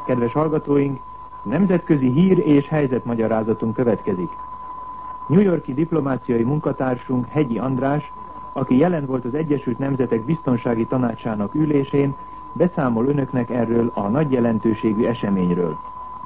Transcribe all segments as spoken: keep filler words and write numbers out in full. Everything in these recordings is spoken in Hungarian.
Kedves hallgatóink, nemzetközi hír és helyzetmagyarázatunk következik. New York-i diplomáciai munkatársunk Hegyi András, aki jelen volt az Egyesült Nemzetek Biztonsági Tanácsának ülésén, beszámol önöknek erről a nagy jelentőségű eseményről.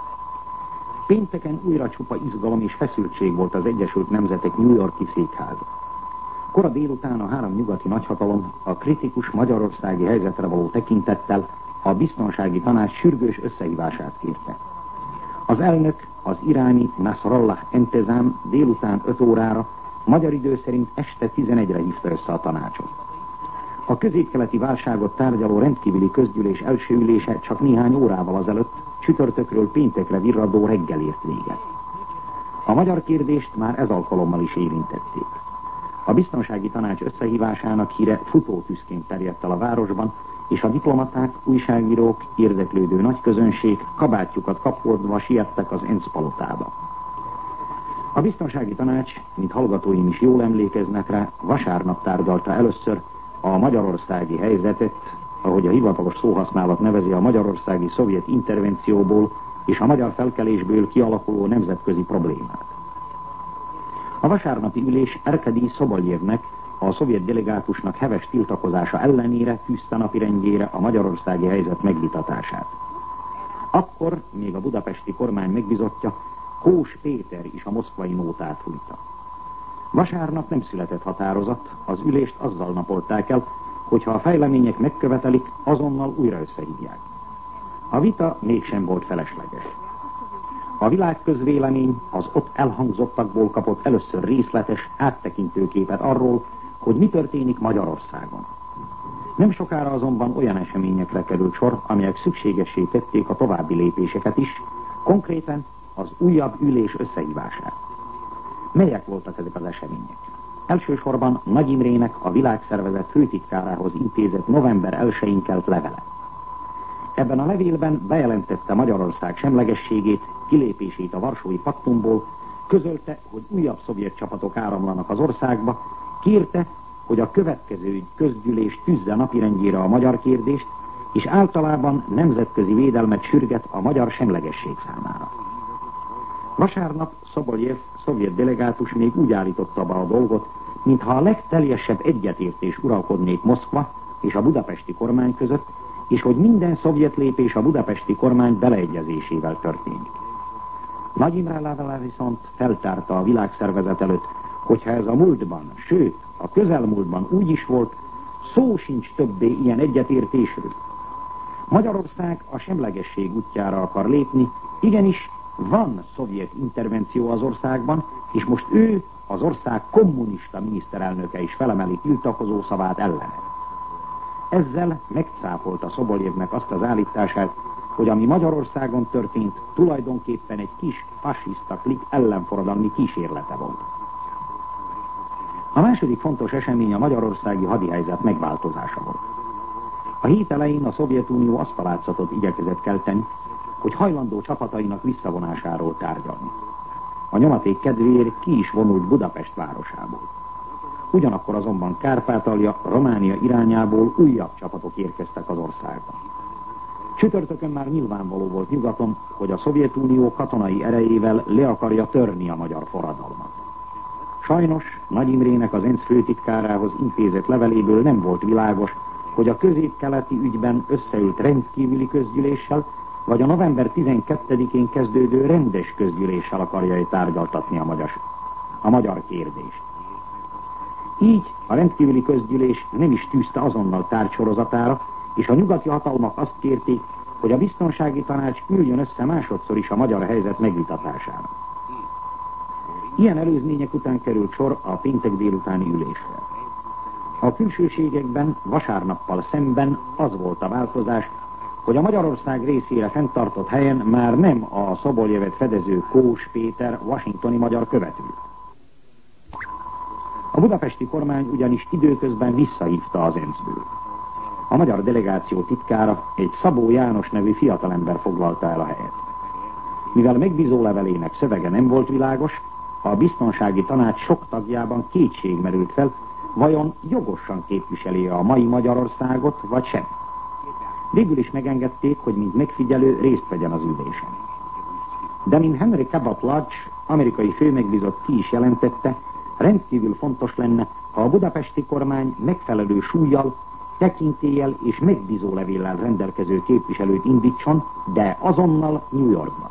Pénteken újra csupa izgalom és feszültség volt az Egyesült Nemzetek New York-i székháza. Kora délután a három nyugati nagyhatalom a kritikus magyarországi helyzetre való tekintettel a Biztonsági Tanács sürgős összehívását kérte. Az elnök, az iráni Nasrallah Entezám délután öt órára, magyar idő szerint este tizenegyre hívta össze a tanácsot. A közép-keleti válságot tárgyaló rendkívüli közgyűlés első ülése csak néhány órával azelőtt, csütörtökről péntekre virradó reggel ért véget. A magyar kérdést már ez alkalommal is érintették. A Biztonsági Tanács összehívásának híre futótűzként terjedt el a városban, és a diplomaták, újságírók, érdeklődő nagyközönség kabátjukat kapkodva siettek az ENSZ palotába. A Biztonsági Tanács, mint hallgatóim is jól emlékeznek rá, vasárnap tárgyalta először a magyarországi helyzetet, ahogy a hivatalos szóhasználat nevezi, a magyarországi szovjet intervencióból és a magyar felkelésből kialakuló nemzetközi problémát. A vasárnapi ülés Erkedi Szoboljevnek, a szovjet delegátusnak heves tiltakozása ellenére tűzte napirendjére a magyarországi helyzet megvitatását. Akkor még a budapesti kormány megbízottja, Kós Péter is a moszkvai nótát fújta. Vasárnap nem született határozat, az ülést azzal napolták el, hogyha a fejlemények megkövetelik, azonnal újra összehívják. A vita mégsem volt felesleges. A világközvélemény az ott elhangzottakból kapott először részletes, áttekintő képet arról, hogy mi történik Magyarországon. Nem sokára azonban olyan eseményekre került sor, amelyek szükségessé tették a további lépéseket is, konkrétan az újabb ülés összehívását. Melyek voltak ezek az események? Elsősorban Nagy Imrének, a Világszervezet főtitkárához intézett november elsején kelt levele. Ebben a levélben bejelentette Magyarország semlegességét, kilépését a Varsói Paktumból, közölte, hogy újabb szovjet csapatok áramlanak az országba, kérte, hogy a következő közgyűlés tűzze napirendjére a magyar kérdést, és általában nemzetközi védelmet sürget a magyar semlegesség számára. Vasárnap Szoboljev szovjet delegátus még úgy állította be a dolgot, mintha a legteljesebb egyetértés uralkodnék Moszkva és a budapesti kormány között, és hogy minden szovjet lépés a budapesti kormány beleegyezésével történik. Nagy Imre levele viszont feltárta a Világszervezet előtt, hogyha ez a múltban, sőt, a közelmúltban úgy is volt, szó sincs többé ilyen egyetértésről. Magyarország a semlegesség útjára akar lépni, igenis van szovjet intervenció az országban, és most ő, az ország kommunista miniszterelnöke is felemeli tiltakozó szavát ellene. Ezzel megcáfolta Szoboljevnek azt az állítását, hogy ami Magyarországon történt, tulajdonképpen egy kis fasiszta klik ellenforradalmi kísérlete volt. A második fontos esemény a magyarországi hadihelyzet megváltozása volt. A hét elején a Szovjetunió azt a látszatot igyekezett kelteni, hogy hajlandó csapatainak visszavonásáról tárgyalni. A nyomaték kedvéért ki is vonult Budapest városából. Ugyanakkor azonban Kárpátalja, Románia irányából újabb csapatok érkeztek az országba. Csütörtökön már nyilvánvaló volt nyugaton, hogy a Szovjetunió katonai erejével le akarja törni a magyar forradalmat. Sajnos Nagy Imrének, az ENSZ főtitkárához intézett leveléből nem volt világos, hogy a közép-keleti ügyben összeült rendkívüli közgyűléssel, vagy a november tizenkettedikén kezdődő rendes közgyűléssel akarja tárgyaltatni a magyar, a magyar kérdést. Így a rendkívüli közgyűlés nem is tűzte azonnal tárgysorozatára, és a nyugati hatalmak azt kérték, hogy a Biztonsági Tanács üljön össze másodszor is a magyar helyzet megvitatására. Ilyen előzmények után került sor a péntek délutáni ülésre. A külsőségekben vasárnappal szemben az volt a változás, hogy a Magyarország részére fenntartott helyen már nem a Szoboljevet fedező Kós Péter washingtoni magyar követő. A budapesti kormány ugyanis időközben visszahívta az ENSZ-ből. A magyar delegáció titkára, egy Szabó János nevű fiatalember foglalta el a helyet. Mivel megbízó levelének szövege nem volt világos, a Biztonsági Tanács sok tagjában kétség merült fel, vajon jogosan képviseli a mai Magyarországot, vagy sem. Végül is megengedték, hogy mint megfigyelő részt vegyen az ülésen. De mint Henry Cabot Lodge, amerikai főmegbízott ki is jelentette, rendkívül fontos lenne, ha a budapesti kormány megfelelő súllyal, tekintéllyel és megbízólevéllel rendelkező képviselőt indítson, de azonnal New Yorkban.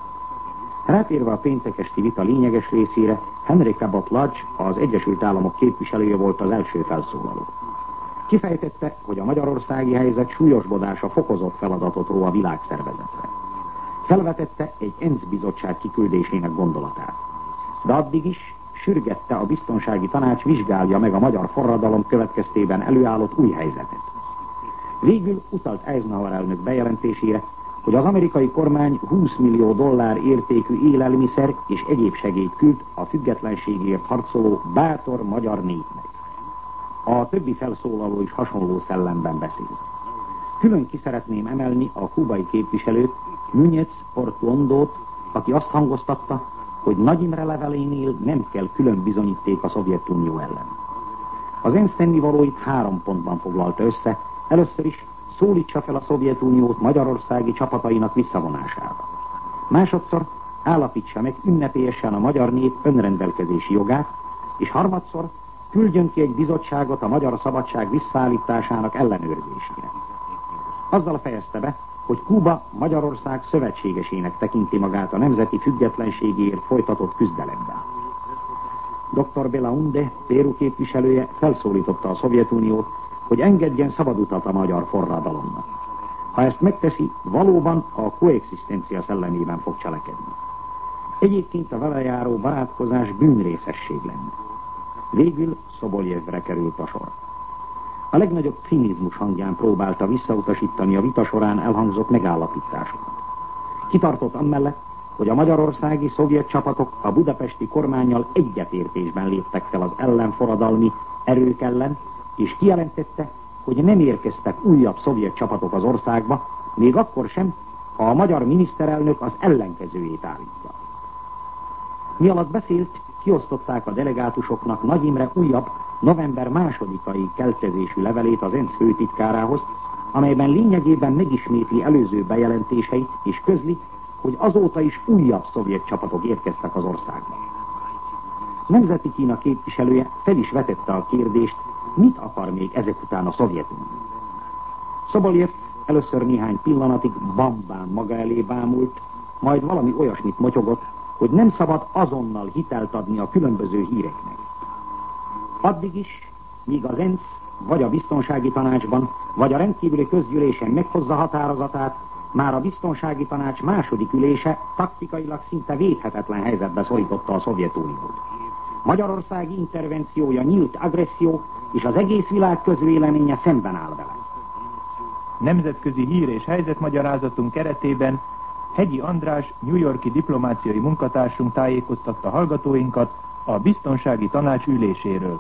Rátérve a péntek esti vita lényeges részére, Henry Cabot Lodge, az Egyesült Államok képviselője volt az első felszólaló. Kifejtette, hogy a magyarországi helyzet súlyosbodása fokozott feladatot ró a világszervezetre. Felvetette egy ENSZ bizottság kiküldésének gondolatát. De addig is sürgette a biztonsági tanács vizsgálja meg a magyar forradalom következtében előállott új helyzetet. Végül utalt Eisenhower elnök bejelentésére, hogy az amerikai kormány húsz millió dollár értékű élelmiszer és egyéb segélyt küld a függetlenségért harcoló bátor magyar népnek. A többi felszólaló is hasonló szellemben beszél. Külön ki szeretném emelni a kubai képviselőt, Núñez Portuondót, aki azt hangoztatta, hogy Nagy Imre levelénél nem kell külön bizonyíték a Szovjetunió ellen. Az ENSZ tennivalóit három pontban foglalta össze, először is szólítsa fel a Szovjetuniót magyarországi csapatainak visszavonására. Másodszor állapítsa meg ünnepélyesen a magyar nép önrendelkezési jogát, és harmadszor küldjön ki egy bizottságot a magyar szabadság visszaállításának ellenőrzésére. Azzal fejezte be, hogy Kuba Magyarország szövetségesének tekinti magát a nemzeti függetlenségéért folytatott küzdelemben. doktor Belaunde, Péru képviselője felszólította a Szovjetuniót, hogy engedjen szabad utat a magyar forradalomnak. Ha ezt megteszi, valóban a koexisztencia szellemében fog cselekedni. Egyébként a vele járó barátkozás bűnrészesség lenne. Végül Szoboljevre került a sor. A legnagyobb cinizmus hangján próbálta visszautasítani a vita során elhangzott megállapításokat. Kitartott amellett, hogy a magyarországi szovjet csapatok a budapesti kormánnyal egyetértésben léptek fel az ellenforradalmi erők ellen, és kijelentette, hogy nem érkeztek újabb szovjet csapatok az országba, még akkor sem, ha a magyar miniszterelnök az ellenkezőjét állítja. Mi alatt beszélt, kiosztották a delegátusoknak Nagy Imre újabb, november másodikai keltezésű levelét az ENSZ főtitkárához, amelyben lényegében megismétli előző bejelentéseit és közli, hogy azóta is újabb szovjet csapatok érkeztek az országba. Nemzeti Kína képviselője fel is vetette a kérdést, mit akar még ezek után a Szovjetunió. Szoboljev először néhány pillanatig bambán maga elé bámult, majd valami olyasmit motyogott, hogy nem szabad azonnal hitelt adni a különböző híreknek. Addig is, míg az ENSZ vagy a biztonsági tanácsban, vagy a rendkívüli közgyűlésen meghozza határozatát, már a biztonsági tanács második ülése taktikailag szinte védhetetlen helyzetbe szorította a Szovjetuniót. Magyarországi intervenciója nyílt agresszió, és az egész világ közvéleménye szemben áll vele. Nemzetközi hír- és helyzetmagyarázatunk keretében Hegyi András, New York-i diplomáciai munkatársunk tájékoztatta hallgatóinkat a biztonsági tanács üléséről.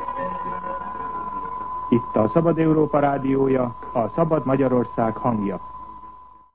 Itt a Szabad Európa rádiója, a Szabad Magyarország hangja.